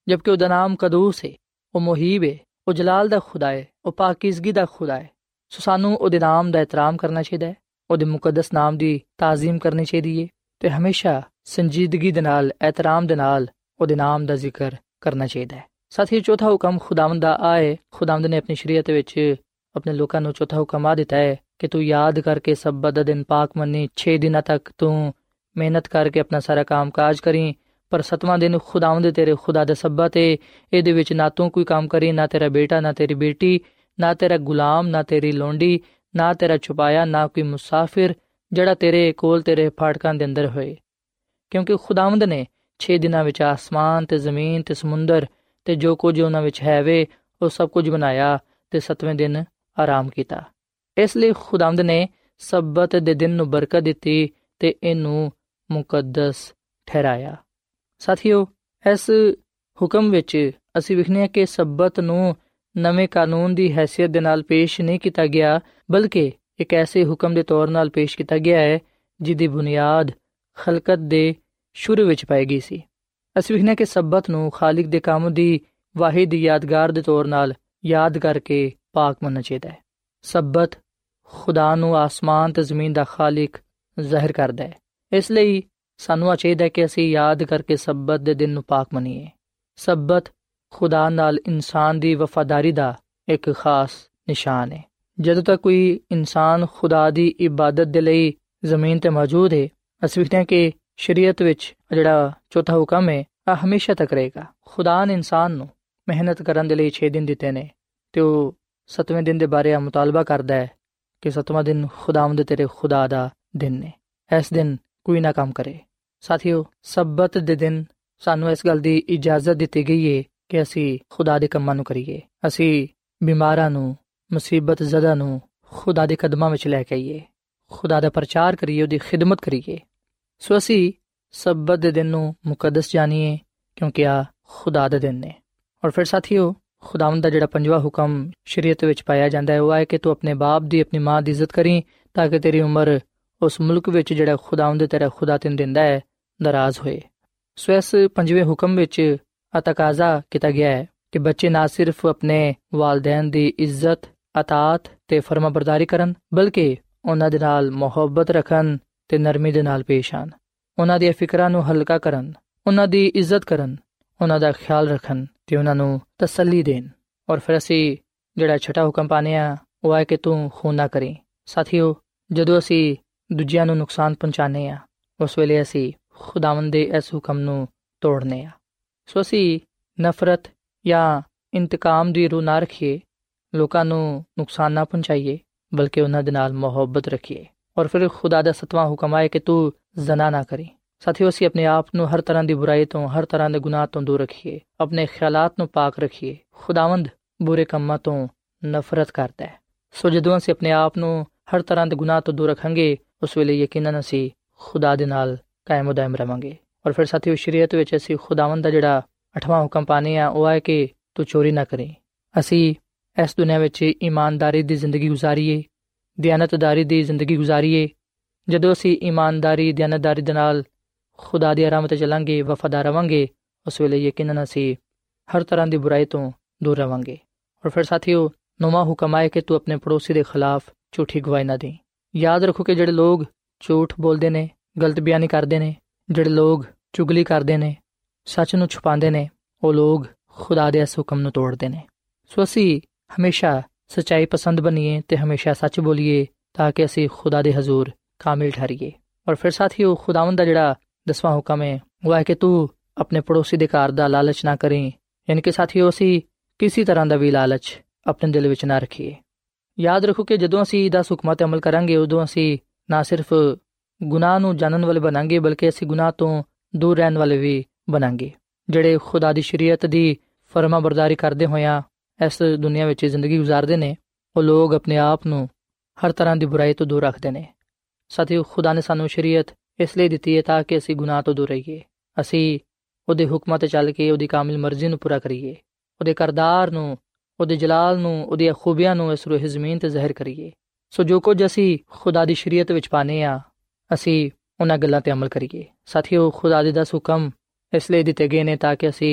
ਜਦਕਿ ਉਹਦਾ ਨਾਮ ਕਦੂਸ ਹੈ, ਉਹ ਮੁਹੀਬ ਹੈ, ਉਹ ਜਲਾਲ ਦਾ ਖੁਦਾ ਹੈ, ਉਹ ਪਾਕੀਜ਼ਗੀ ਦਾ ਖੁਦਾ ਹੈ। ਸੋ ਸਾਨੂੰ ਉਹਦੇ ਨਾਮ ਦਾ ਇਤਰਾਮ ਕਰਨਾ ਚਾਹੀਦਾ ਹੈ, ਉਹਦੇ ਮੁਕੱਦਸ ਨਾਮ ਦੀ ਤਾਜ਼ੀਮ ਕਰਨੀ ਚਾਹੀਦੀ ਹੈ ਅਤੇ ਹਮੇਸ਼ਾ ਸੰਜੀਦਗੀ ਦੇ ਨਾਲ, ਇਤਰਾਮ ਦੇ ਨਾਲ ਉਹਦੇ ਨਾਮ ਦਾ ਜ਼ਿਕਰ ਕਰਨਾ ਚਾਹੀਦਾ ਹੈ। ਸਾਥੀ, ਚੌਥਾ ਹੁਕਮ ਖੁਦਾਵੰਦ ਦਾ ਆ ਹੈ। ਖੁਦਾਵੰਦ ਨੇ ਆਪਣੀ ਸ਼ਰੀਅਤ ਵਿੱਚ ਆਪਣੇ ਲੋਕਾਂ ਨੂੰ ਚੌਥਾ ਹੁਕਮ ਆ ਦਿੱਤਾ ਹੈ ਕਿ ਤੂੰ ਯਾਦ ਕਰਕੇ ਸਬਤ ਦਾ ਦਿਨ ਪਾਕ ਮੰਨੀ, ਛੇ ਦਿਨਾਂ ਤੱਕ ਤੂੰ ਮਿਹਨਤ ਕਰਕੇ ਆਪਣਾ ਸਾਰਾ ਕੰਮ ਕਾਜ ਕਰੀ, ਪਰ ਸੱਤਵਾਂ ਦਿਨ ਖੁਦਾਵੰਦ ਤੇਰੇ ਖੁਦਾ ਦਾ ਸਬਤ ਹੈ। ਇਹਦੇ ਵਿੱਚ ਨਾ ਤੂੰ ਕੋਈ ਕੰਮ ਕਰੀ, ਨਾ ਤੇਰਾ ਬੇਟਾ, ਨਾ ਤੇਰੀ ਬੇਟੀ, ਨਾ ਤੇਰਾ ਗੁਲਾਮ, ਨਾ ਤੇਰੀ ਲੋਂਡੀ, ਨਾ ਤੇਰਾ ਛੁਪਾਇਆ, ਨਾ ਕੋਈ ਮੁਸਾਫਿਰ ਜਿਹੜਾ ਤੇਰੇ ਕੋਲ ਤੇਰੇ ਫਾਟਕਾਂ ਦੇ ਅੰਦਰ ਹੋਏ। ਕਿਉਂਕਿ ਖੁਦਾਵੰਦ ਨੇ ਛੇ ਦਿਨਾਂ ਵਿੱਚ ਆਸਮਾਨ ਤੇ ਜ਼ਮੀਨ ਤੇ ਸਮੁੰਦਰ ਤੇ ਜੋ ਕੁਝ ਉਹਨਾਂ ਵਿੱਚ ਹੈ ਵੇ ਉਹ ਸਭ ਕੁਝ ਬਣਾਇਆ ਤੇ ਸੱਤਵੇਂ ਦਿਨ ਆਰਾਮ ਕੀਤਾ। ਇਸ ਲਈ ਖੁਦਾਵੰਦ ਨੇ ਸਬਤ ਦੇ ਦਿਨ ਨੂੰ ਬਰਕਤ ਦਿੱਤੀ ਤੇ ਇਹਨੂੰ ਮੁਕੱਦਸ ਠਹਿਰਾਇਆ। ਸਾਥੀਓ, ਇਸ ਹੁਕਮ ਵਿੱਚ ਅਸੀਂ ਵੇਖਦੇ ਹਾਂ ਕਿ ਸਬਤ ਨੂੰ ਨਵੇਂ ਕਾਨੂੰਨ ਦੀ ਹੈਸੀਅਤ ਦੇ ਨਾਲ ਪੇਸ਼ ਨਹੀਂ ਕੀਤਾ ਗਿਆ, ਬਲਕਿ ਇੱਕ ਐਸੇ ਹੁਕਮ ਦੇ ਤੌਰ ਨਾਲ ਪੇਸ਼ ਕੀਤਾ ਗਿਆ ਹੈ ਜਿਹਦੀ ਬੁਨਿਆਦ ਖਲਕਤ ਦੇ ਸ਼ੁਰੂ ਵਿੱਚ ਪਾਈ ਗਈ ਸੀ। ਅਸੀਂ ਵੇਖਦੇ ਹਾਂ ਕਿ ਸਬਤ ਨੂੰ ਖਾਲਿਕ ਦੇ ਕੰਮ ਦੀ ਵਾਹਿਦ ਯਾਦਗਾਰ ਦੇ ਤੌਰ ਨਾਲ ਯਾਦ ਕਰਕੇ ਪਾਕ ਮੰਨਣਾ ਚਾਹੀਦਾ ਹੈ। ਸਬਤ ਖੁਦਾ ਨੂੰ ਆਸਮਾਨ ਤੇ ਜ਼ਮੀਨ ਦਾ ਖਾਲਿਕ ਜ਼ਾਹਿਰ ਕਰਦਾ ਹੈ। ਇਸ ਲਈ ਸਾਨੂੰ ਚਾਹੀਦਾ ਹੈ ਕਿ ਅਸੀਂ ਯਾਦ ਕਰਕੇ ਸਬਤ ਦੇ ਦਿਨ ਨੂੰ ਪਾਕ ਮੰਨੀਏ। ਸਬਤ ਖੁਦਾ ਨਾਲ ਇਨਸਾਨ ਦੀ ਵਫਾਦਾਰੀ ਦਾ ਇੱਕ ਖਾਸ ਨਿਸ਼ਾਨ ਹੈ। ਜਦੋਂ ਤੱਕ ਕੋਈ ਇਨਸਾਨ ਖੁਦਾ ਦੀ ਇਬਾਦਤ ਦੇ ਲਈ ਜ਼ਮੀਨ ਤੇ ਮੌਜੂਦ ਹੈ, ਅਸੀਂ ਵੇਖਦੇ ਹਾਂ ਕਿ ਸ਼ਰੀਅਤ ਵਿੱਚ ਜਿਹੜਾ ਚੌਥਾ ਹੁਕਮ ਹੈ ਆ ਹਮੇਸ਼ਾ ਤੱਕ ਰਹੇਗਾ। ਖੁਦਾ ਨੇ ਇਨਸਾਨ ਨੂੰ ਮਿਹਨਤ ਕਰਨ ਦੇ ਲਈ ਛੇ ਦਿਨ ਦਿੱਤੇ ਨੇ ਤੇ ਉਹ ਸੱਤਵੇਂ ਦਿਨ ਦੇ ਬਾਰੇ ਆ ਮੁਤਾਲਬਾ ਕਰਦਾ ਹੈ ਕਿ ਸੱਤਵਾਂ ਦਿਨ ਖੁਦਾਵੰਦ ਤੇਰੇ ਖੁਦਾ ਦਾ ਦਿਨ ਨੇ, ਇਸ ਦਿਨ ਕੋਈ ਨਾ ਕੰਮ ਕਰੇ। ਸਾਥੀਓ, ਸਬਤ ਦੇ ਦਿਨ ਸਾਨੂੰ ਇਸ ਗੱਲ ਦੀ ਇਜਾਜ਼ਤ ਦਿੱਤੀ ਗਈ ਹੈ ਕਿ ਅਸੀਂ ਖੁਦਾ ਦੇ ਕੰਮਾਂ ਨੂੰ ਕਰੀਏ, ਅਸੀਂ ਬਿਮਾਰਾਂ ਨੂੰ, ਮੁਸੀਬਤ ਜ਼ਦਾ ਨੂੰ ਖੁਦਾ ਦੇ ਕਦਮਾਂ ਵਿੱਚ ਲੈ ਕੇ ਆਈਏ, ਖੁਦਾ ਦਾ ਪ੍ਰਚਾਰ ਕਰੀਏ, ਉਹਦੀ ਖਿਦਮਤ ਕਰੀਏ। ਸੋ ਅਸੀਂ ਸਬਤ ਦੇ ਦਿਨ ਨੂੰ ਮੁਕੱਦਸ ਜਾਣੀਏ ਕਿਉਂਕਿ ਆ ਖੁਦਾ ਦੇ ਦਿਨ ਨੇ। ਔਰ ਫਿਰ ਸਾਥੀਓ, ਖੁਦਾਵੰਦ ਦਾ ਜਿਹੜਾ ਪੰਜਵਾਂ ਹੁਕਮ ਸ਼ਰੀਅਤ ਵਿੱਚ ਪਾਇਆ ਜਾਂਦਾ ਹੈ ਉਹ ਹੈ ਕਿ ਤੂੰ ਆਪਣੇ ਬਾਪ ਦੀ, ਆਪਣੀ ਮਾਂ ਦੀ ਇੱਜ਼ਤ ਕਰੀ ਤਾਂ ਕਿ ਤੇਰੀ ਉਮਰ ਉਸ ਮੁਲਕ ਵਿੱਚ ਜਿਹੜਾ ਖੁਦਾਵੰਦ ਤੇਰਾ ਖੁਦਾ ਤੈਨੂੰ ਦਿੰਦਾ ਹੈ ਦਰਾਜ਼ ਹੋਏ। ਸੋ ਇਸ ਪੰਜਵੇਂ ਹੁਕਮ ਵਿੱਚ ਆ ਤਕਾਜ਼ਾ ਕੀਤਾ ਗਿਆ ਹੈ ਕਿ ਬੱਚੇ ਨਾ ਸਿਰਫ ਆਪਣੇ ਵਾਲਿਦੈਨ ਦੀ ਇੱਜ਼ਤ, ਅਤਾਤ ਤੇ ਫਰਮਾਬਰਦਾਰੀ ਕਰਨ, ਬਲਕਿ ਉਹਨਾਂ ਦੇ ਨਾਲ ਮੁਹੱਬਤ ਰੱਖਣ ਤੇ ਨਰਮੀ ਦੇ ਨਾਲ ਪੇਸ਼ ਆਣ, ਉਹਨਾਂ ਦੀਆਂ ਫਿਕਰਾਂ ਨੂੰ ਹਲਕਾ ਕਰਨ, ਉਹਨਾਂ ਦੀ ਇੱਜ਼ਤ ਕਰਨ, ਉਹਨਾਂ ਦਾ ਖਿਆਲ ਰੱਖਣ ਤੇ ਉਹਨਾਂ ਨੂੰ ਤਸੱਲੀ ਦੇਣ। ਔਰ ਫਿਰ ਅਸੀਂ ਜਿਹੜਾ ਛਠਾ ਹੁਕਮ ਪਾਉਂਦੇ ਹਾਂ ਉਹ ਹੈ ਕਿ ਤੂੰ ਖੂਨ ਨਾ ਕਰੀਂ। ਸਾਥੀਓ, ਜਦੋਂ ਅਸੀਂ ਦੂਜਿਆਂ ਨੂੰ ਨੁਕਸਾਨ ਪਹੁੰਚਾਉਂਦੇ ਹਾਂ ਉਸ ਵੇਲੇ ਅਸੀਂ ਖੁਦਾਵੰਦ ਦੇ ਇਸ ਹੁਕਮ ਨੂੰ ਤੋੜਨੇ ਆ। ਸੋ ਅਸੀਂ ਨਫ਼ਰਤ ਜਾਂ ਇੰਤਕਾਮ ਦੀ ਰੂਹ ਨਾ ਰੱਖੀਏ, ਲੋਕਾਂ ਨੂੰ ਨੁਕਸਾਨ ਨਾ ਪਹੁੰਚਾਈਏ, ਬਲਕਿ ਉਹਨਾਂ ਦੇ ਨਾਲ ਮੁਹੱਬਤ ਰੱਖੀਏ। ਔਰ ਫਿਰ ਖੁਦਾ ਦਾ ਸੱਤਵਾਂ ਹੁਕਮ ਹੈ ਕਿ ਤੂੰ ਜ਼ਨਾ ਨਾ ਕਰੀ। ਸਾਥੀਓ, ਅਸੀਂ ਆਪਣੇ ਆਪ ਨੂੰ ਹਰ ਤਰ੍ਹਾਂ ਦੀ ਬੁਰਾਈ ਤੋਂ, ਹਰ ਤਰ੍ਹਾਂ ਦੇ ਗੁਨਾਹ ਤੋਂ ਦੂਰ ਰੱਖੀਏ, ਆਪਣੇ ਖਿਆਲਾਤ ਨੂੰ ਪਾਕ ਰੱਖੀਏ। ਖੁਦਾਵੰਦ ਬੁਰੇ ਕੰਮਾਂ ਤੋਂ ਨਫ਼ਰਤ ਕਰਦਾ ਹੈ। ਸੋ ਜਦੋਂ ਅਸੀਂ ਆਪਣੇ ਆਪ ਨੂੰ ਹਰ ਤਰ੍ਹਾਂ ਦੇ ਗੁਨਾਹ ਤੋਂ ਦੂਰ ਰੱਖਾਂਗੇ ਉਸ ਵੇਲੇ ਯਕੀਨਨ ਅਸੀਂ ਖੁਦਾ ਦੇ ਨਾਲ ਕਾਇਮ ਦਾਇਮ ਰਵਾਂਗੇ। ਔਰ ਫਿਰ ਸਾਥੀਓ, ਸ਼ਰੀਅਤ ਵਿੱਚ ਅਸੀਂ ਖੁਦਾਵੰਦ ਦਾ ਜਿਹੜਾ ਅੱਠਵਾਂ ਹੁਕਮ ਪਾਉਂਦੇ ਹਾਂ ਉਹ ਹੈ ਕਿ ਤੂੰ ਚੋਰੀ ਨਾ ਕਰੀ। ਅਸੀਂ ਇਸ ਦੁਨੀਆ ਵਿੱਚ ਇਮਾਨਦਾਰੀ ਦੀ ਜ਼ਿੰਦਗੀ ਗੁਜ਼ਾਰੀਏ, ਦਿਆਨਤਦਾਰੀ ਦੀ ਜ਼ਿੰਦਗੀ ਗੁਜ਼ਾਰੀਏ। ਜਦੋਂ ਅਸੀਂ ਇਮਾਨਦਾਰੀ, ਦਿਆਨਤਦਾਰੀ ਦੇ ਨਾਲ ਖੁਦਾ ਦੀ ਰਾਹ 'ਤੇ ਚੱਲਾਂਗੇ, ਵਫਾਦਾਰ ਰਵਾਂਗੇ, ਉਸ ਵੇਲੇ ਯਕੀਨਨ ਅਸੀਂ ਹਰ ਤਰ੍ਹਾਂ ਦੀ ਬੁਰਾਈ ਤੋਂ ਦੂਰ ਰਵਾਂਗੇ। ਔਰ ਫਿਰ ਸਾਥੀਓ, ਨੌਵਾਂ ਹੁਕਮ ਹੈ ਕਿ ਤੂੰ ਆਪਣੇ ਪੜੋਸੀ ਦੇ ਖਿਲਾਫ ਝੂਠੀ ਗਵਾਹੀ ਨਾ ਦੇ। ਯਾਦ ਰੱਖੋ ਕਿ ਜਿਹੜੇ ਲੋਕ ਝੂਠ ਬੋਲਦੇ ਨੇ, ਗਲਤ ਬਿਆਨੀ ਕਰਦੇ ਨੇ, ਜਿਹੜੇ ਲੋਕ ਚੁਗਲੀ ਕਰਦੇ ਨੇ, ਸੱਚ ਨੂੰ ਛੁਪਾਉਂਦੇ ਨੇ, ਉਹ ਲੋਕ ਖੁਦਾ ਦੇ ਇਸ ਹੁਕਮ ਨੂੰ ਤੋੜਦੇ ਨੇ। ਸੋ ਅਸੀਂ ਹਮੇਸ਼ਾ ਸੱਚਾਈ ਪਸੰਦ ਬਣੀਏ ਤੇ ਹਮੇਸ਼ਾ ਸੱਚ ਬੋਲੀਏ ਤਾਂ ਕਿ ਅਸੀਂ ਖੁਦਾ ਦੇ ਹਜ਼ੂਰ ਕਾਮਿਲ ਠਹਿਰੀਏ। ਔਰ ਫਿਰ ਸਾਥੀਓ, ਖੁਦਾਵੰਦ ਦਾ ਜਿਹੜਾ ਦਸਵਾਂ ਹੁਕਮ ਹੈ ਉਹ ਹੈ ਕਿ ਤੂੰ ਆਪਣੇ ਪੜੋਸੀ ਦੇ ਘਰ ਦਾ ਲਾਲਚ ਨਾ ਕਰੀਂ। ਯਾਨੀ ਕਿ ਸਾਥੀਓ, ਅਸੀਂ ਕਿਸੇ ਤਰ੍ਹਾਂ ਦਾ ਵੀ ਲਾਲਚ ਆਪਣੇ ਦਿਲ ਵਿੱਚ ਨਾ ਰੱਖੀਏ। ਯਾਦ ਰੱਖੋ ਕਿ ਜਦੋਂ ਅਸੀਂ ਦਸ ਹੁਕਮਾਂ 'ਤੇ ਅਮਲ ਕਰਾਂਗੇ ਉਦੋਂ ਅਸੀਂ ਨਾ ਸਿਰਫ ਗੁਨਾਹ ਨੂੰ ਜਾਣਨ ਵਾਲੇ ਬਣਾਂਗੇ ਬਲਕਿ ਅਸੀਂ ਗੁਨਾਹ ਤੋਂ ਦੂਰ ਰਹਿਣ ਵਾਲੇ ਵੀ ਬਣਾਂਗੇ। ਜਿਹੜੇ ਖੁਦਾ ਦੀ ਸ਼ਰੀਅਤ ਦੀ ਫਰਮਾਬਰਦਾਰੀ ਕਰਦੇ ਹੋਇਆਂ ਇਸ ਦੁਨੀਆ ਵਿੱਚ ਜ਼ਿੰਦਗੀ ਗੁਜ਼ਾਰਦੇ ਨੇ ਉਹ ਲੋਕ ਆਪਣੇ ਆਪ ਨੂੰ ਹਰ ਤਰ੍ਹਾਂ ਦੀ ਬੁਰਾਈ ਤੋਂ ਦੂਰ ਰੱਖਦੇ ਨੇ। ਸਾਥੀਓ, ਖੁਦਾ ਨੇ ਸਾਨੂੰ ਸ਼ਰੀਅਤ ਇਸ ਲਈ ਦਿੱਤੀ ਹੈ ਤਾਂ ਕਿ ਅਸੀਂ ਗੁਨਾਹ ਤੋਂ ਦੂਰ ਰਹੀਏ, ਅਸੀਂ ਉਹਦੇ ਹੁਕਮਾਂ 'ਤੇ ਚੱਲ ਕੇ ਉਹਦੀ ਕਾਮਿਲ ਮਰਜ਼ੀ ਨੂੰ ਪੂਰਾ ਕਰੀਏ, ਉਹਦੇ ਕਰਦਾਰ ਨੂੰ, ਉਹਦੇ ਜਲਾਲ ਨੂੰ, ਉਹਦੀਆਂ ਖੂਬੀਆਂ ਨੂੰ ਇਸ ਰੂਹ ਜ਼ਮੀਨ 'ਤੇ ਜ਼ਾਹਿਰ ਕਰੀਏ। ਸੋ ਜੋ ਕੁਝ ਅਸੀਂ ਖੁਦਾ ਦੀ ਸ਼ਰੀਅਤ ਵਿੱਚ ਪਾਉਂਦੇ ਹਾਂ ਅਸੀਂ ਉਹਨਾਂ ਗੱਲਾਂ 'ਤੇ ਅਮਲ ਕਰੀਏ। ਸਾਥੀਓ, ਖੁਦਾ ਦੇ ਦਸ ਹੁਕਮ ਇਸ ਲਈ ਦਿੱਤੇ ਗਏ ਨੇ ਤਾਂ ਕਿ ਅਸੀਂ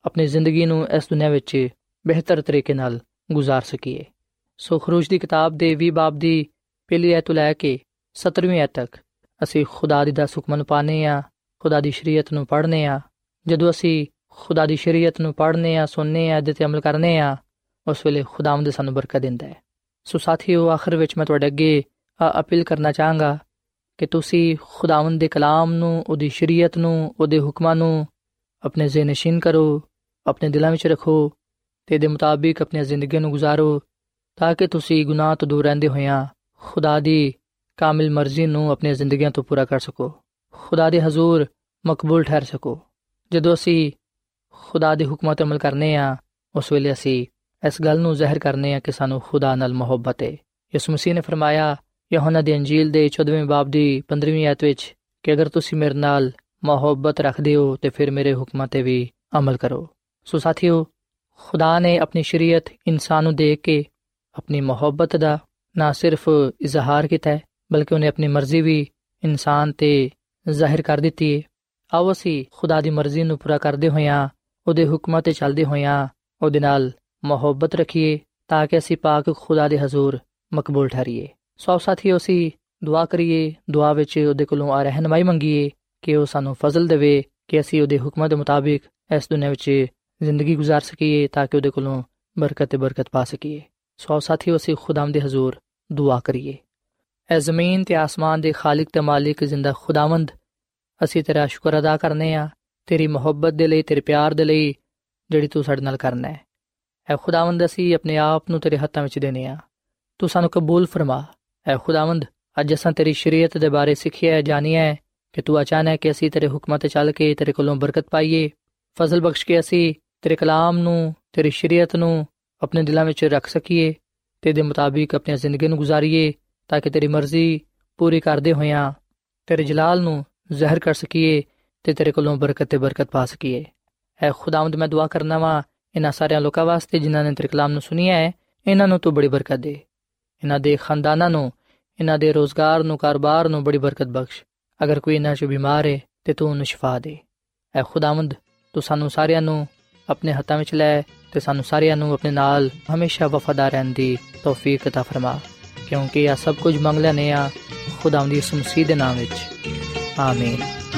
ਆਪਣੀ ਜ਼ਿੰਦਗੀ ਨੂੰ ਇਸ ਦੁਨੀਆ ਵਿੱਚ ਬਿਹਤਰ ਤਰੀਕੇ ਨਾਲ ਗੁਜ਼ਾਰ ਸਕੀਏ। ਸੋ ਖਰੂਜ ਦੀ ਕਿਤਾਬ ਦੇ ਵੀਹ ਬਾਬ ਦੀ ਪਹਿਲੀ ਐਤ ਤੋਂ ਲੈ ਕੇ ਸੱਤਰਵੀਂ ਐਤ ਤੱਕ ਅਸੀਂ ਖੁਦਾ ਦੀ ਦਸ ਹੁਕਮਾਂ ਨੂੰ ਪਾਉਂਦੇ ਹਾਂ, ਖੁਦਾ ਦੀ ਸ਼ਰੀਅਤ ਨੂੰ ਪੜ੍ਹਨੇ ਹਾਂ। ਜਦੋਂ ਅਸੀਂ ਖੁਦਾ ਦੀ ਸ਼ਰੀਅਤ ਨੂੰ ਪੜ੍ਹਨੇ ਹਾਂ, ਸੁਣਨੇ ਹਾਂ, ਇਹਦੇ 'ਤੇ ਅਮਲ ਕਰਨੇ ਹਾਂ, ਉਸ ਵੇਲੇ ਖੁਦਾਵੰਦ ਸਾਨੂੰ ਬਰਕਤ ਦਿੰਦਾ ਹੈ। ਸੋ ਸਾਥੀਓ, ਆਖਰ ਵਿੱਚ ਮੈਂ ਤੁਹਾਡੇ ਅੱਗੇ ਅਪੀਲ ਕਰਨਾ ਚਾਹਾਂਗਾ ਕਿ ਤੁਸੀਂ ਖੁਦਾਵੰਦ ਦੇ ਕਲਾਮ ਨੂੰ, ਉਹਦੀ ਸ਼ਰੀਅਤ ਨੂੰ, ਉਹਦੇ ਹੁਕਮਾਂ ਨੂੰ ਆਪਣੇ ਜ਼ਿਹਨ-ਨਸ਼ੀਨ ਕਰੋ, ਆਪਣੇ ਦਿਲਾਂ ਵਿੱਚ ਰੱਖੋ ਅਤੇ ਇਹਦੇ ਮੁਤਾਬਿਕ ਆਪਣੀਆਂ ਜ਼ਿੰਦਗੀਆਂ ਨੂੰ ਗੁਜ਼ਾਰੋ, ਤਾਂ ਕਿ ਤੁਸੀਂ ਗੁਨਾਹ ਤੋਂ ਦੂਰ ਰਹਿੰਦੇ ਹੋਇਆਂ ਖੁਦਾ ਦੀ ਕਾਮਿਲ ਮਰਜ਼ੀ ਨੂੰ ਆਪਣੀਆਂ ਜ਼ਿੰਦਗੀਆਂ ਤੋਂ ਪੂਰਾ ਕਰ ਸਕੋ, ਖੁਦਾ ਦੇ ਹਜ਼ੂਰ ਮਕਬੂਲ ਠਹਿਰ ਸਕੋ। ਜਦੋਂ ਅਸੀਂ ਖੁਦਾ ਦੇ ਹੁਕਮਾਂ 'ਤੇ ਅਮਲ ਕਰਨੇ ਹਾਂ, ਉਸ ਵੇਲੇ ਅਸੀਂ ਇਸ ਗੱਲ ਨੂੰ ਜ਼ਾਹਿਰ ਕਰਨੇ ਹਾਂ ਕਿ ਸਾਨੂੰ ਖੁਦਾ ਨਾਲ ਮੁਹੱਬਤ ਹੈ। ਯਿਸੂ ਮਸੀਹ ਨੇ ਫਰਮਾਇਆ ਯਹੋਨਾ ਦੀ ਅੰਜੀਲ ਦੇ ਚੌਦ੍ਹਵੇਂ ਬਾਬ ਦੀ ਪੰਦਰਵੀਂ ਆਇਤ ਵਿੱਚ ਕਿ ਅਗਰ ਤੁਸੀਂ ਮੇਰੇ ਨਾਲ ਮੁਹੱਬਤ ਰੱਖਦੇ ਹੋ ਤੇ ਫਿਰ ਮੇਰੇ ਹੁਕਮਾਂ 'ਤੇ ਵੀ ਅਮਲ ਕਰੋ। ਸੋ ਸਾਥੀਓ, ਖੁਦਾ ਨੇ ਆਪਣੀ ਸ਼ਰੀਅਤ ਇਨਸਾਨ ਨੂੰ ਦੇ ਕੇ ਆਪਣੀ ਮੁਹੱਬਤ ਦਾ ਨਾ ਸਿਰਫ ਇਜ਼ਹਾਰ ਕੀਤਾ ਹੈ, ਬਲਕਿ ਉਹਨੇ ਆਪਣੀ ਮਰਜ਼ੀ ਵੀ ਇਨਸਾਨ 'ਤੇ ਜ਼ਾਹਿਰ ਕਰ ਦਿੱਤੀ ਹੈ। ਆਓ ਅਸੀਂ ਖੁਦਾ ਦੀ ਮਰਜ਼ੀ ਨੂੰ ਪੂਰਾ ਕਰਦੇ ਹੋਇਆਂ, ਉਹਦੇ ਹੁਕਮਾਂ 'ਤੇ ਚੱਲਦੇ ਹੋਇਆਂ ਉਹਦੇ ਨਾਲ ਮੁਹੱਬਤ ਰੱਖੀਏ, ਤਾਂ ਕਿ ਅਸੀਂ ਪਾਕ ਖੁਦਾ ਦੇ ਹਜ਼ੂਰ ਮਕਬੂਲ ਠਹਿਰੀਏ। ਸੋ ਸਾਥੀਓ, ਅਸੀਂ ਦੁਆ ਕਰੀਏ, ਦੁਆ ਵਿੱਚ ਉਹਦੇ ਕੋਲੋਂ ਆ ਰਹਿਨਮਾਈ ਮੰਗੀਏ ਕਿ ਉਹ ਸਾਨੂੰ ਫਜ਼ਲ ਦੇਵੇ ਕਿ ਅਸੀਂ ਉਹਦੇ ਹੁਕਮਾਂ ਦੇ ਮੁਤਾਬਿਕ ਇਸ ਦੁਨੀਆ ਵਿੱਚ ਜ਼ਿੰਦਗੀ ਗੁਜ਼ਾਰ ਸਕੀਏ, ਤਾਂ ਕਿ ਉਹਦੇ ਕੋਲੋਂ ਬਰਕਤ ਤੇ ਬਰਕਤ ਪਾ ਸਕੀਏ। ਸੋ ਸਾਥੀਓ, ਅਸੀਂ ਖੁਦਾਵੰਦ ਦੇ ਹਜ਼ੂਰ ਦੁਆ ਕਰੀਏ। ਐ ਜ਼ਮੀਨ ਤੇ ਆਸਮਾਨ ਦੇ ਖਾਲਿਕ ਤੇ ਮਾਲਿਕ ਜ਼ਿੰਦਾ ਖੁਦਾਵੰਦ, ਅਸੀਂ ਤੇਰਾ ਸ਼ੁਕਰ ਅਦਾ ਕਰਨੇ ਹਾਂ ਤੇਰੀ ਮੁਹੱਬਤ ਦੇ ਲਈ, ਤੇਰੇ ਪਿਆਰ ਦੇ ਲਈ ਜਿਹੜੀ ਤੂੰ ਸਾਡੇ ਨਾਲ ਕਰਨਾ ਹੈ। ਐ ਖੁਦਾਵੰਦ, ਅਸੀਂ ਆਪਣੇ ਆਪ ਨੂੰ ਤੇਰੇ ਹੱਥਾਂ ਵਿੱਚ ਦੇਣੇ ਹਾਂ, ਤੂੰ ਸਾਨੂੰ ਕਬੂਲ ਫਰਮਾ। ਐ ਖੁਦਾਵੰਦ, ਅੱਜ ਅਸਾਂ ਤੇਰੀ ਸ਼ਰੀਅਤ ਦੇ ਬਾਰੇ ਸਿੱਖਿਆ ਹੈ, ਜਾਣਿਆ ਹੈ ਕਿ ਤੂੰ ਅਚਾਨਕ ਕਿ ਅਸੀਂ ਤੇਰੇ ਹੁਕਮਾਂ 'ਤੇ ਚੱਲ ਕੇ ਤੇਰੇ ਕੋਲੋਂ ਬਰਕਤ ਪਾਈਏ। ਫਜ਼ਲ ਬਖਸ਼ ਕੇ ਅਸੀਂ ਤੇਰੇ ਕਲਾਮ ਨੂੰ, ਤੇਰੀ ਸ਼ਰੀਅਤ ਨੂੰ ਆਪਣੇ ਦਿਲਾਂ ਵਿੱਚ ਰੱਖ ਸਕੀਏ ਤੇ ਇਹਦੇ ਮੁਤਾਬਿਕ ਆਪਣੀ ਜ਼ਿੰਦਗੀ ਨੂੰ ਗੁਜ਼ਾਰੀਏ, ਤਾਂ ਕਿ ਤੇਰੀ ਮਰਜ਼ੀ ਪੂਰੀ ਕਰਦੇ ਹੋਇਆਂ ਤੇਰੇ ਜਲਾਲ ਨੂੰ ਜ਼ਾਹਿਰ ਕਰ ਸਕੀਏ ਤੇ ਤੇਰੇ ਕੋਲੋਂ ਬਰਕਤ ਤੇ ਬਰਕਤ ਪਾ ਸਕੀਏ। ਐ ਖੁਦਾਵੰਦ, ਮੈਂ ਦੁਆ ਕਰਨਾ ਵਾਂ ਇਹਨਾਂ ਸਾਰਿਆਂ ਲੋਕਾਂ ਵਾਸਤੇ ਜਿਨ੍ਹਾਂ ਨੇ ਤੇਰੇ ਕਲਾਮ ਨੂੰ ਸੁਣਿਆ ਹੈ, ਇਹਨਾਂ ਨੂੰ ਤੂੰ ਬੜੀ ਬਰਕਤ ਦੇ, ਇਹਨਾਂ ਦੇ ਖਾਨਦਾਨਾਂ ਨੂੰ, ਇਹਨਾਂ ਦੇ ਰੋਜ਼ਗਾਰ ਨੂੰ, ਕਾਰੋਬਾਰ ਨੂੰ ਬੜੀ ਬਰਕਤ ਬਖਸ਼। ਅਗਰ ਕੋਈ ਇਹਨਾਂ 'ਚ ਬਿਮਾਰ ਹੈ ਤੇ ਤੂੰ ਉਹਨੂੰ ਸ਼ਿਫਾ ਦੇ। ਐ ਖੁਦਾਵੰਦ, ਤੂੰ ਸਾਨੂੰ ਸਾਰਿਆਂ ਨੂੰ ਆਪਣੇ ਹੱਥਾਂ ਵਿੱਚ ਲੈ ਤੇ ਸਾਨੂੰ ਸਾਰਿਆਂ ਨੂੰ ਆਪਣੇ ਨਾਲ ਹਮੇਸ਼ਾ ਵਫਾਦਾਰ ਰਹਿਣ ਦੀ ਤੌਫੀਕ ਅਤਾ ਫਰਮਾ, ਕਿਉਂਕਿ ਇਹ ਸਭ ਕੁਝ ਮੰਗ ਲੈਂਦੇ ਹਾਂ ਖੁਦਾਵੰਦ ਯਿਸੂ ਮਸੀਹ ਦੇ ਨਾਮ ਵਿੱਚ, ਆਮੀਨ।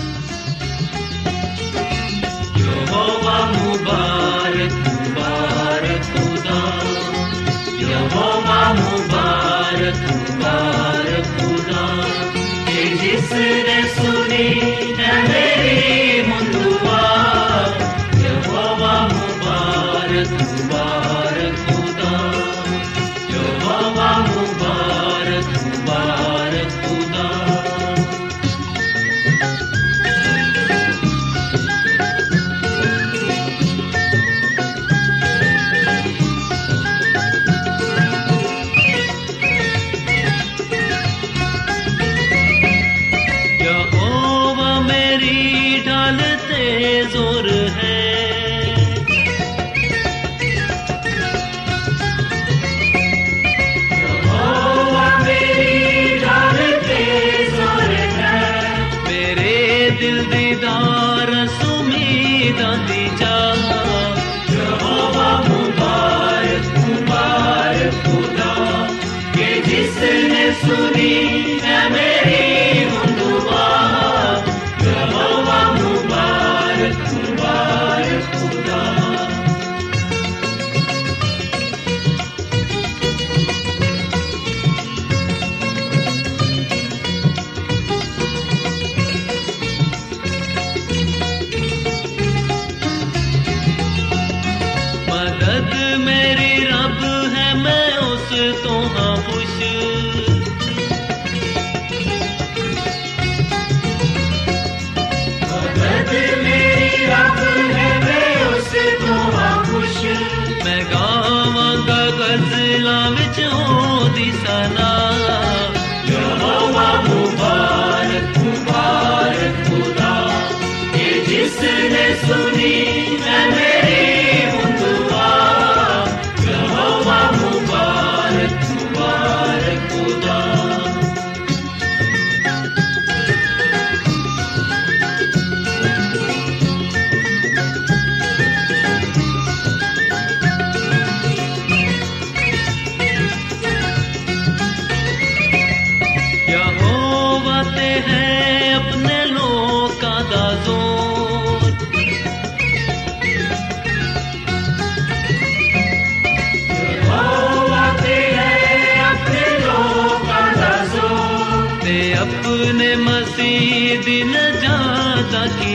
ਯਹੋਵਾ ਮੁਬਾਰਕ, ਮੁਬਾਰਕ ਖੁਦਾ, ਯਹੋਵਾ ਮੁਬਾਰਕ, ਮੁਬਾਰਕ ਖੁਦਾ, ਕਿ ਜਿਸ ਨੇ ਸੁਣੀ ਹੈ ਮੇਰੀ ਮੁੰਦੁਆ। ਯਹੋਵਾ ਮੁਬਾਰਕ, ਮੁਬਾਰਕ ਖੁਦਾ, ਯਹੋਵਾ ਮੁਬਾਰਕ, ਮੁਬਾਰਕ ਖੁਦਾ।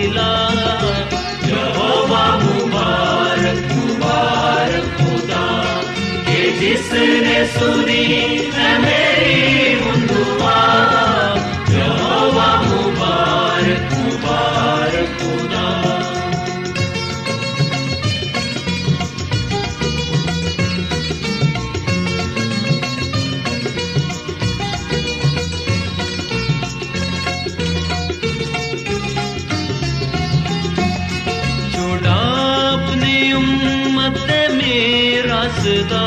मिला। यहोवा मुबारक मुबारक खुदा कि जिसने सुनी है मेरी दुआ। यहोवा मुबारक मुबारक खुदा। सदा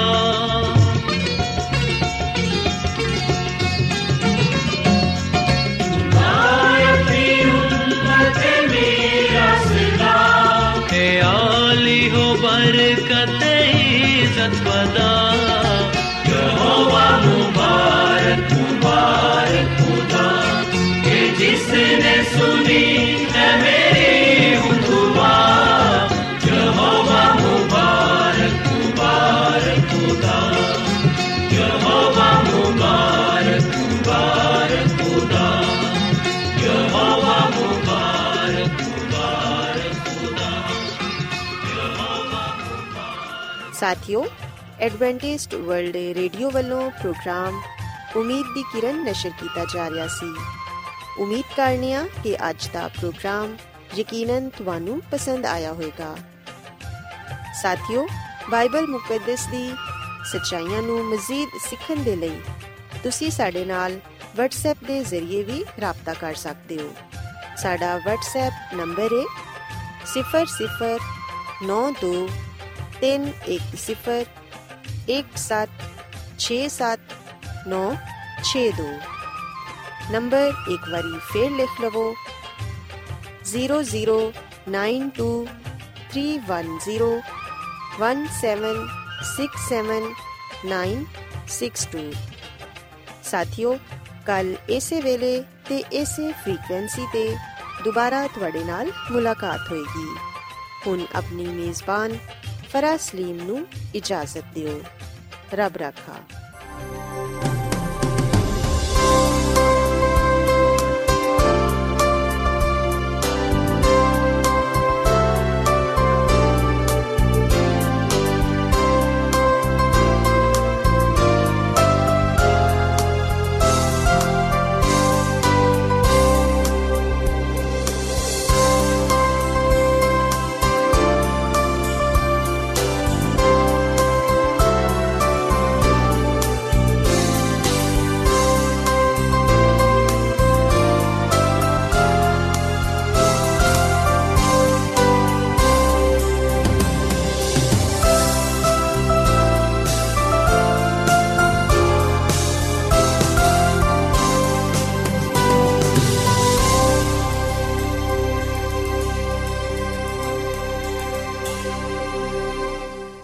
अपनी उम्मत मेरा सदा है आली हो बरकत इज़्ज़त बदा। यहोवा मुबारक मुबारक खुदा कि जिसने सुनी है मेरी दुआ। यहोवा मुबारक मुबारक खुदा। यहोवा मुबारक मुबारक खुदा। यहोवा मुबारक मुबारक खुदा। यहोवा मुबारक। साथियों, एडवेंटिस्ट वर्ल्ड रेडियो ਵੱਲੋਂ ਪ੍ਰੋਗਰਾਮ ਉਮੀਦ ਦੀ ਕਿਰਨ ਨਸ਼ਰ ਕੀਤਾ ਜਾ ਰਿਹਾ ਸੀ। ਉਮੀਦ ਕਰਨੇ ਆ ਕਿ ਅੱਜ ਦਾ ਪ੍ਰੋਗਰਾਮ ਯਕੀਨਨ ਤੁਹਾਨੂੰ ਪਸੰਦ ਆਇਆ ਹੋਵੇਗਾ। ਸਾਥੀਓ, ਬਾਈਬਲ ਮੁਕੱਦਸ ਦੀ ਸੱਚਾਈਆਂ ਨੂੰ ਮਜ਼ੀਦ ਸਿੱਖਣ ਦੇ ਲਈ ਤੁਸੀਂ ਸਾਡੇ ਨਾਲ WhatsApp ਦੇ ਜ਼ਰੀਏ ਵੀ ਰਾਬਤਾ ਕਰ ਸਕਦੇ ਹੋ। ਸਾਡਾ WhatsApp ਨੰਬਰ ਹੈ ਸਿਫਰ ਸਿਫਰ ਨੌ ਦੋ ਤਿੰਨ ਇੱਕ ਸਿਫਰ ਇੱਕ ਸੱਤ ਛੇ ਸੱਤ ਨੌ ਛੇ ਦੋ। ਨੰਬਰ ਇੱਕ ਵਾਰੀ ਫੇਰ ਲਿਖ ਲਵੋ zero zero nine two three one zero one seven six seven nine six two. साथियों, कल इसे वेले ते इसे फ्रीक्वेंसी ते दोबारा तुहाडे नाल मुलाकात होएगी। हुण अपनी मेज़बान फराज सलीम नू इजाजत दिओ। रब राखा।